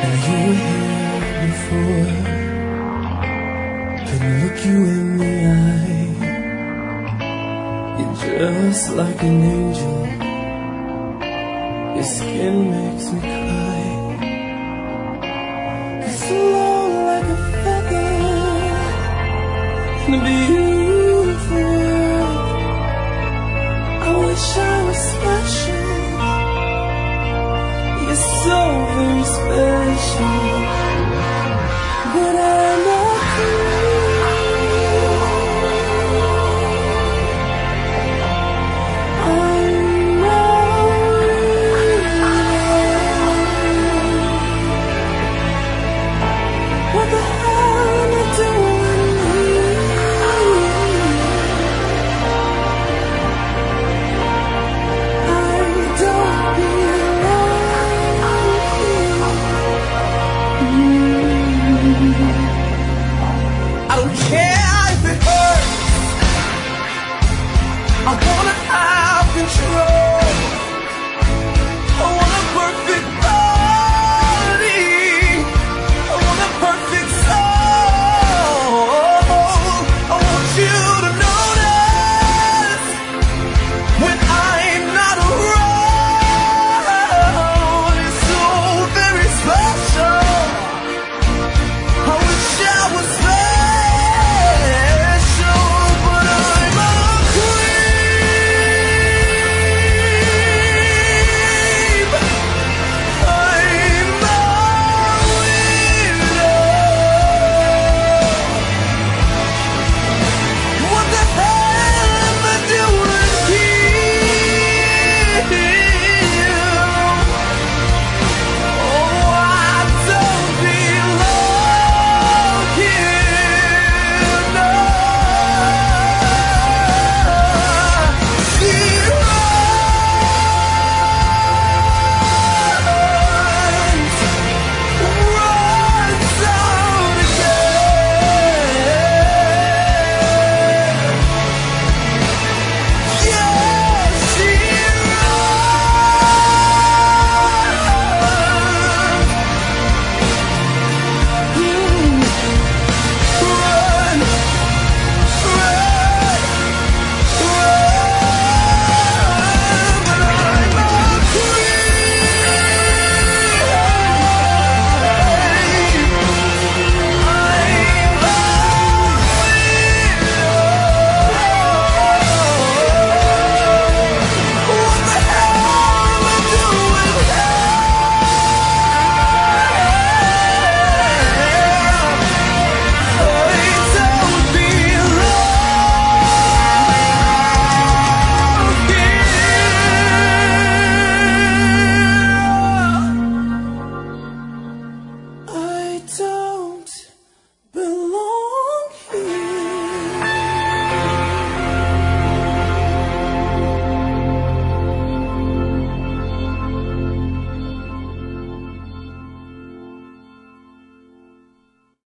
Now you were here before. Can look you in the eye. You're just like an angel. Your skin makes me cry. You're slow like a feather in a beautiful world. I wish I was special. You're so very special.